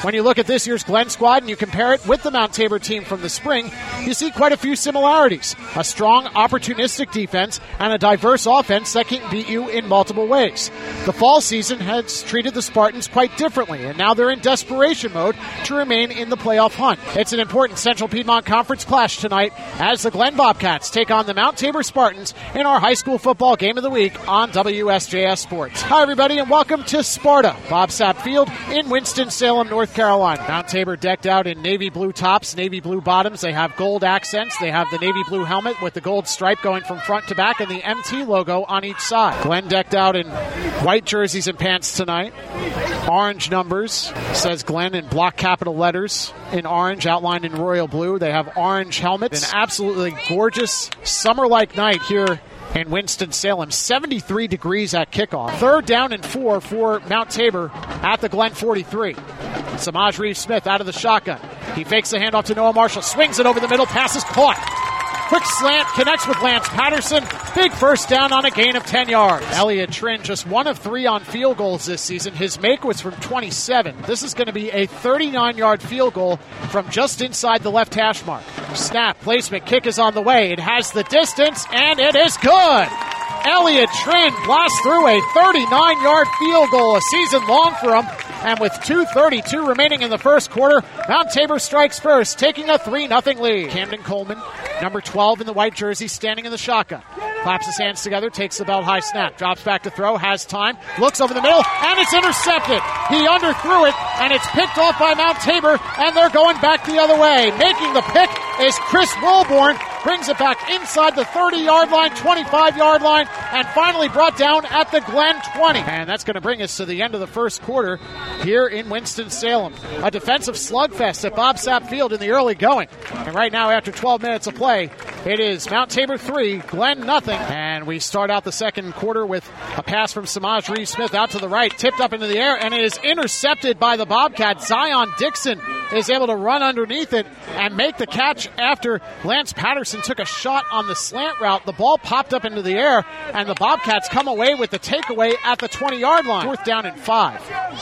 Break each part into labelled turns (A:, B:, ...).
A: When you look at this year's Glen squad and you compare it with the Mount Tabor team from the spring, you see quite a few similarities. A strong, opportunistic defense and a diverse offense that can beat you in multiple ways. The fall season has treated the Spartans quite differently, and now they're in desperation mode to remain in the playoff hunt. It's an important Central Piedmont Conference clash tonight as the Glen Bobcats take on the Mount Tabor Spartans in our high school football game of the week on WSJS Sports. Hi, everybody, and welcome to Sparta, Bob Sapp Field in Winston-Salem, North Carolina. Mount Tabor decked out in navy blue tops, navy blue bottoms. They have gold accents. They have the navy blue helmet with the gold stripe going from front to back and the MT logo on each side. Glen decked out in white jerseys and pants tonight. Orange numbers, says Glen in block capital letters in orange, outlined in royal blue. They have orange helmets. An absolutely gorgeous summer-like night here in Winston-Salem. 73 degrees at kickoff. 3rd down and 4 for Mount Tabor at the Glen 43. Samaj Reeves-Smith out of the shotgun. He fakes the handoff to Noah Marshall. Swings it over the middle. Pass is caught. Quick slant connects with Lance Patterson. Big first down on a gain of 10 yards. Elliot Trin just 1 of 3 on field goals this season. His make was from 27. This is going to be a 39-yard field goal from just inside the left hash mark. Snap, placement, kick is on the way. It has the distance, and it is good. Elliot Trin blasts through a 39-yard field goal, a season long for him. And with 2:32 remaining in the first quarter, Mount Tabor strikes first, taking a 3-0 lead. Camden Coleman, number 12 in the white jersey, standing in the shotgun. Claps his hands together, takes the belt high snap, drops back to throw, has time, looks over the middle, and it's intercepted. He underthrew it, and it's picked off by Mount Tabor, and they're going back the other way. Making the pick is Chris Wilborn, brings it back inside the 30-yard line, 25-yard line, and finally brought down at the Glen 20. And that's going to bring us to the end of the first quarter here in Winston-Salem. A defensive slugfest at Bob Sapp Field in the early going. And right now, after 12 minutes of play, it is Mount Tabor 3, Glen 0. And we start out the second quarter with a pass from Samaj Reeves-Smith out to the right, tipped up into the air, and it is intercepted by the Bobcats. Zion Dixon is able to run underneath it and make the catch after Lance Patterson took a shot on the slant route. The ball popped up into the air, and the Bobcats come away with the takeaway at the 20-yard line. 4th down and 5.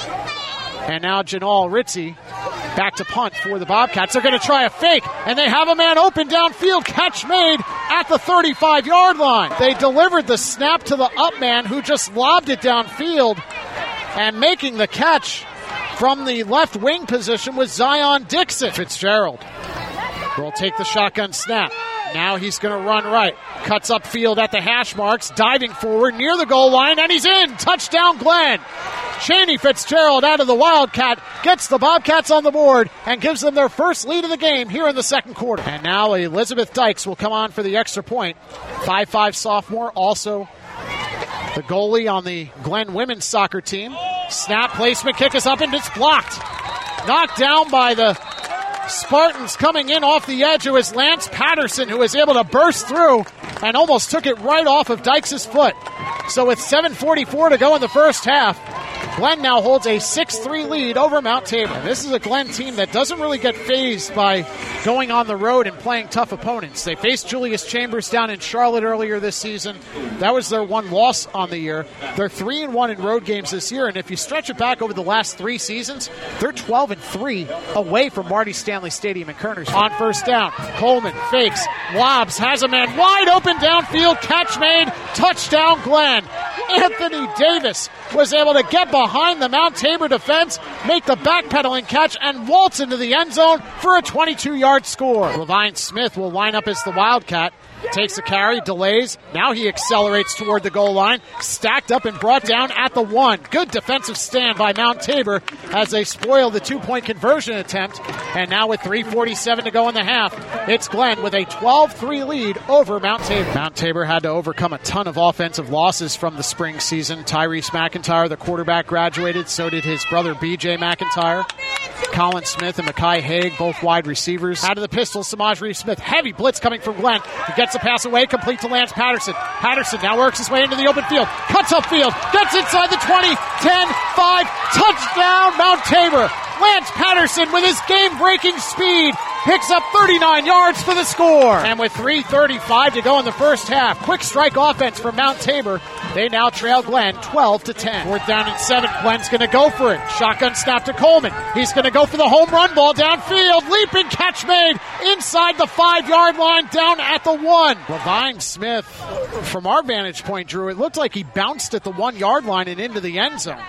A: And now Janal Ritzy back to punt for the Bobcats. They're going to try a fake, and they have a man open downfield. Catch made at the 35-yard line. They delivered the snap to the up man, who just lobbed it downfield, and making the catch from the left wing position was Zion Dixon. Fitzgerald will take the shotgun snap. Now he's going to run right. Cuts upfield at the hash marks, diving forward near the goal line, and he's in. Touchdown, Glen. Cheney Fitzgerald out of the Wildcat gets the Bobcats on the board and gives them their first lead of the game here in the second quarter. And now Elizabeth Dykes will come on for the extra point. 5'5" sophomore, also the goalie on the Glen women's soccer team. Snap, placement, kick is up, and it's blocked. Knocked down by the Spartans. Coming in off the edge, it was Lance Patterson who was able to burst through and almost took it right off of Dykes' foot. So with 7:44 to go in the first half, Glen now holds a 6-3 lead over Mount Tabor. This is a Glen team that doesn't really get fazed by going on the road and playing tough opponents. They faced Julius Chambers down in Charlotte earlier this season. That was their one loss on the year. They're 3-1 in road games this year, and if you stretch it back over the last 3 seasons, they're 12-3 away from Marty Stanley Stadium in Kernersville. On first down, Coleman fakes, lobs, has a man wide open downfield, catch made, touchdown Glen. Anthony Davis was able to get behind the Mount Tabor defense, make the backpedaling catch, and waltz into the end zone for a 22-yard score. Levine Smith will line up as the Wildcat. Takes the carry, delays. Now he accelerates toward the goal line. Stacked up and brought down at the 1. Good defensive stand by Mount Tabor as they spoil the 2-point conversion attempt. And now with 3:47 to go in the half, it's Glen with a 12-3 lead over Mount Tabor. Mount Tabor had to overcome a ton of offensive losses from the spring season. Tyrese McIntyre, the quarterback, graduated. So did his brother B.J. McIntyre. Colin Smith and Mekhi Haig, both wide receivers. Out of the pistol, Samaj Reeves-Smith. Heavy blitz coming from Glen. He gets the pass away, complete to Lance Patterson. Patterson now works his way into the open field. Cuts upfield. Gets inside the 20. 10, 5. Touchdown, Mount Tabor. Lance Patterson with his game-breaking speed picks up 39 yards for the score. And with 3:35 to go in the first half, quick strike offense from Mount Tabor. They now trail Glenn 12-10. 4th down and 7. Glenn's going to go for it. Shotgun snap to Coleman. He's going to go for the home run ball downfield. Leaping catch made inside the 5-yard line down at the 1. Levine Smith, from our vantage point, Drew, it looked like he bounced at the 1-yard line and into the end zone.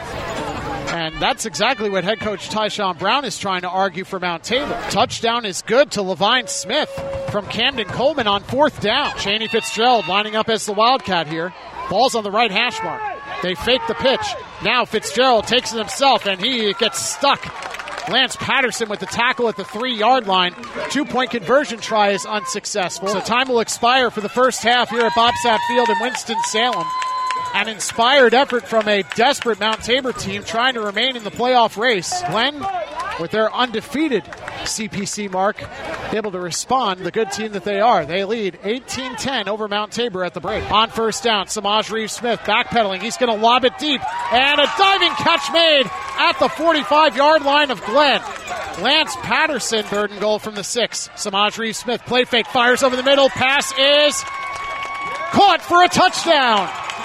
A: And that's exactly what head coach Tyshawn Brown is trying to argue for Mount Tabor. Touchdown is good to Levine Smith from Camden Coleman on 4th down. Chaney Fitzgerald lining up as the Wildcat here. Ball's on the right hash mark. They fake the pitch. Now Fitzgerald takes it himself, and he gets stuck. Lance Patterson with the tackle at the 3-yard line. 2-point conversion try is unsuccessful. So time will expire for the first half here at Bob Sapp Field in Winston-Salem. An inspired effort from a desperate Mount Tabor team trying to remain in the playoff race. Glenn, with their undefeated CPC mark, able to respond, the good team that they are. They lead 18-10 over Mount Tabor at the break. On 1st down, Samaj Reeves-Smith backpedaling. He's going to lob it deep. And a diving catch made at the 45-yard line of Glenn. Lance Patterson, 3rd and goal from the 6. Samaj Reeves-Smith, play fake, fires over the middle. Pass is caught for a touchdown.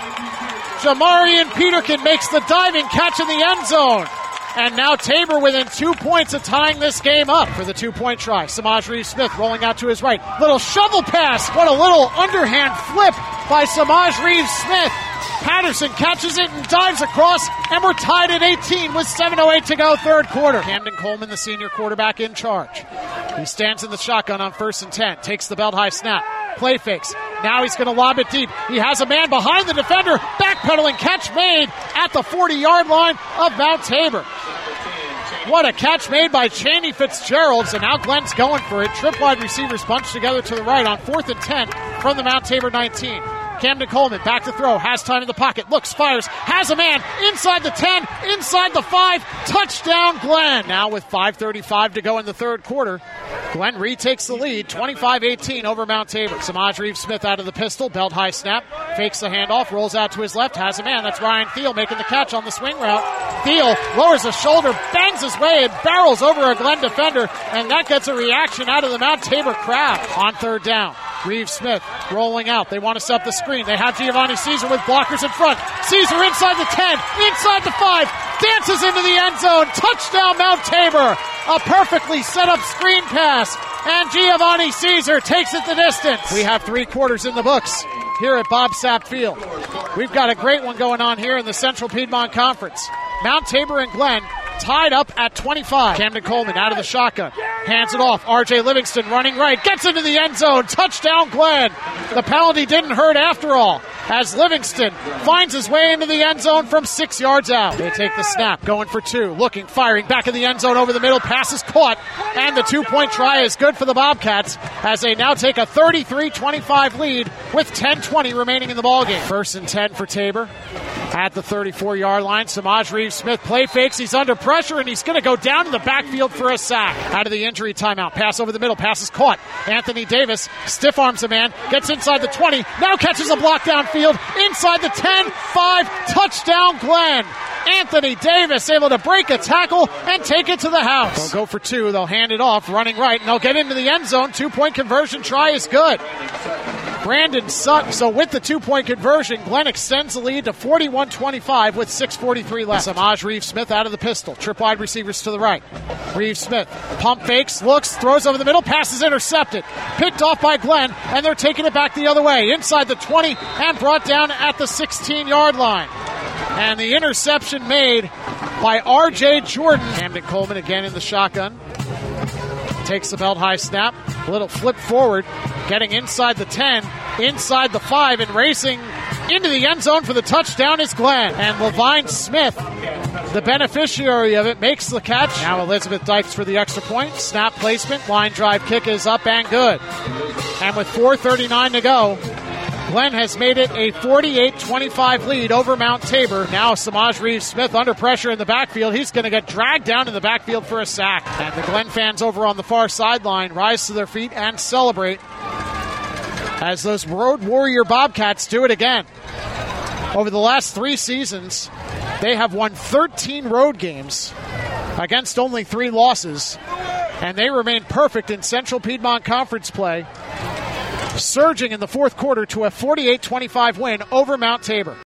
A: Jamarian Peterkin makes the diving catch in the end zone. And now Tabor within 2 points of tying this game up for the 2-point try. Samaj Reeves-Smith rolling out to his right. Little shovel pass. What a little underhand flip by Samaj Reeves-Smith. Patterson catches it and dives across, and we're tied at 18 with 7:08 to go, 3rd quarter. Camden Coleman, the senior quarterback, in charge. He stands in the shotgun on 1st and 10. Takes the belt high snap. Play fakes. Now he's going to lob it deep. He has a man behind the defender. Backpedaling catch made at the 40-yard line of Mount Tabor. What a catch made by Chaney Fitzgerald. So now Glenn's going for it. Trip wide receivers bunched together to the right on 4th and 10 from the Mount Tabor 19. Camden Coleman back to throw, has time in the pocket, looks, fires, has a man inside the 10, inside the 5, touchdown Glenn. Now with 5:35 to go in the 3rd quarter, Glenn retakes the lead, 25-18 over Mount Tabor. Samaj Reeves-Smith out of the pistol, belt high snap, fakes the handoff, rolls out to his left, has a man. That's Ryan Thiel making the catch on the swing route. Thiel lowers the shoulder, bangs his way, and barrels over a Glenn defender, and that gets a reaction out of the Mount Tabor crowd. On 3rd down, Reeves-Smith rolling out. They want to set up the screen. They have Giovanni Caesar with blockers in front. Caesar inside the 10, inside the 5, dances into the end zone. Touchdown Mount Tabor. A perfectly set up screen pass, and Giovanni Caesar takes it the distance. We have 3 quarters in the books here at Bob Sapp Field. We've got a great one going on here in the Central Piedmont Conference. Mount Tabor and Glenn tied up at 25. Camden Coleman out of the shotgun. Hands it off. R.J. Livingston running right. Gets into the end zone. Touchdown Glenn. The penalty didn't hurt after all, as Livingston finds his way into the end zone from 6 yards out. They take the snap. Going for 2. Looking. Firing. Back in the end zone over the middle. Pass is caught. And the 2-point try is good for the Bobcats as they now take a 33-25 lead with 10:20 remaining in the ballgame. 1st and 10 for Tabor. At the 34-yard line, Samaj Reeves-Smith play fakes. He's under pressure, and he's going to go down to the backfield for a sack. Out of the injury timeout. Pass over the middle. Pass is caught. Anthony Davis stiff arms a man. Gets inside the 20. Now catches a block downfield. Inside the 10. 5. Touchdown Glenn. Anthony Davis able to break a tackle and take it to the house. They'll go for 2. They'll hand it off. Running right, and they'll get into the end zone. 2-point conversion try is good. Brandon Sutton. So with the 2-point conversion, Glenn extends the lead to 41-25 with 6:43 left. Samaj Reeves-Smith out of the pistol. Trip wide receivers to the right. Reeves-Smith pump fakes, looks, throws over the middle, passes intercepted. Picked off by Glenn, and they're taking it back the other way. Inside the 20 and brought down at the 16-yard line. And the interception made by R.J. Jordan. Camden Coleman again in the shotgun. Takes the belt high snap. A little flip forward. Getting inside the 10, inside the 5, and racing into the end zone for the touchdown is Glenn. And Levine Smith, the beneficiary of it, makes the catch. Now Elizabeth Dykes for the extra point. Snap placement. Line drive kick is up and good. And with 4:39 to go, Glenn has made it a 48-25 lead over Mount Tabor. Now Samaj Reeves-Smith under pressure in the backfield. He's going to get dragged down in the backfield for a sack. And the Glenn fans over on the far sideline rise to their feet and celebrate as those Road Warrior Bobcats do it again. Over the last 3 seasons, they have won 13 road games against only 3 losses. and they remain perfect in Central Piedmont Conference play, surging in the fourth quarter to a 48-25 win over Mount Tabor.